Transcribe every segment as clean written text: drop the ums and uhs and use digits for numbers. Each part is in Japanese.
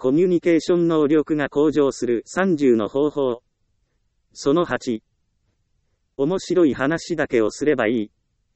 コミュニケーション能力が向上する30の方法。その8。面白い話だけをすればいい。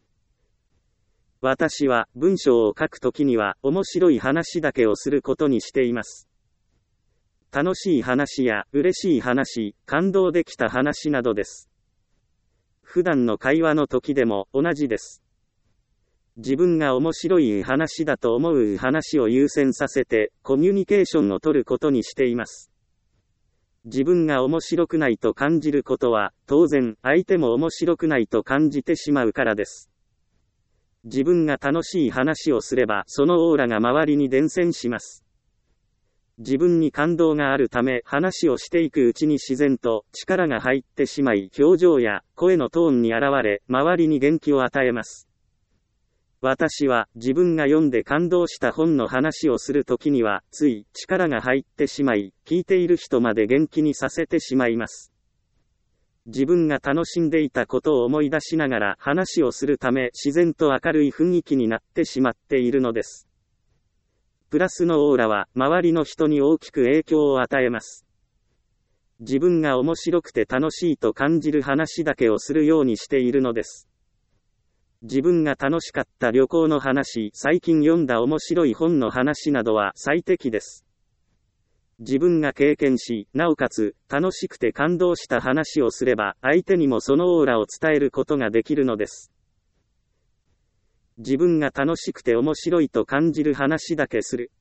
私は文章を書くときには面白い話だけをすることにしています。楽しい話や嬉しい話、感動できた話などです。普段の会話の時でも同じです。自分が面白い話だと思う話を優先させてコミュニケーションを取ることにしています。自分が面白くないと感じることは、当然相手も面白くないと感じてしまうからです。自分が楽しい話をすれば、そのオーラが周りに伝染します。自分に感動があるため、話をしていくうちに自然と力が入ってしまい、表情や声のトーンに現れ、周りに元気を与えます。私は自分が読んで感動した本の話をするときには、つい力が入ってしまい、聞いている人まで元気にさせてしまいます。自分が楽しんでいたことを思い出しながら話をするため、自然と明るい雰囲気になってしまっているのです。プラスのオーラは周りの人に大きく影響を与えます。自分が面白くて楽しいと感じる話だけをするようにしているのです。自分が楽しかった旅行の話、最近読んだ面白い本の話などは最適です。自分が経験し、なおかつ楽しくて感動した話をすれば、相手にもそのオーラを伝えることができるのです。自分が楽しくて面白いと感じる話だけする。